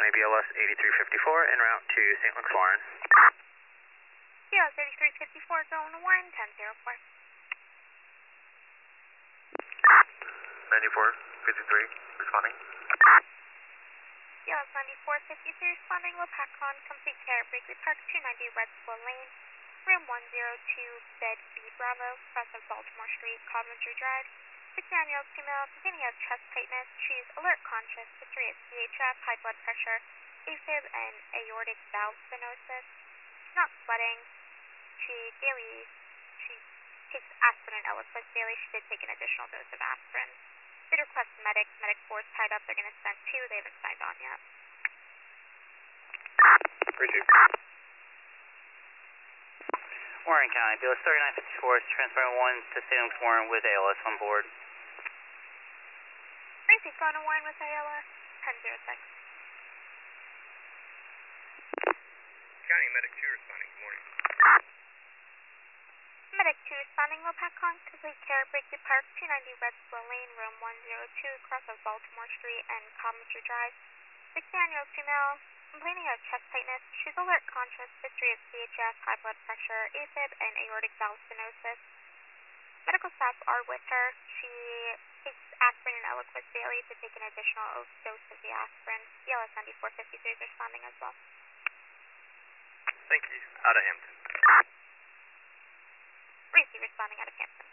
County BLS 8354 en route to St. Luke's Warren. BLS 8354 going to Warren, 1004. 9453 responding. BLS 9453 responding, Lopakon, complete care, Brinkley Park, 290 Red Squirrel Lane, room 102, bed B Bravo, cross of Baltimore Street, Coventry Drive. 6-year-old female, beginning of chest tightness. She's alert conscious, history of CHF, high blood pressure, AFib, and aortic valve stenosis. She's not sweating. She takes aspirin and Eliquis daily. She did take an additional dose of aspirin. Did request medic 4's tied up. They're going to send 2. They haven't signed on yet. Appreciate. Warren County, BLS 3954 is transferring 1 to St. Luke's Warren with ALS on board. Tracy's going to Warren with ALS, 1006. County Medic 2 responding. Good morning. Medic 2 responding, Lopakon, complete care, Brinkley Park, 290 Red Squirrel Lane, room 102, cross of Baltimore Street and Coventry Drive. 16-year-old female, complaining of chest tightness. She's alert conscious, history of CHF, high blood pressure, AFib, and aortic valve stenosis. Medical staff are with her. She takes aspirin and Eliquis daily to take an additional dose of the aspirin. BLS 9453 is responding as well. Thank you. Out of Hampton. Reese responding out of Hampton.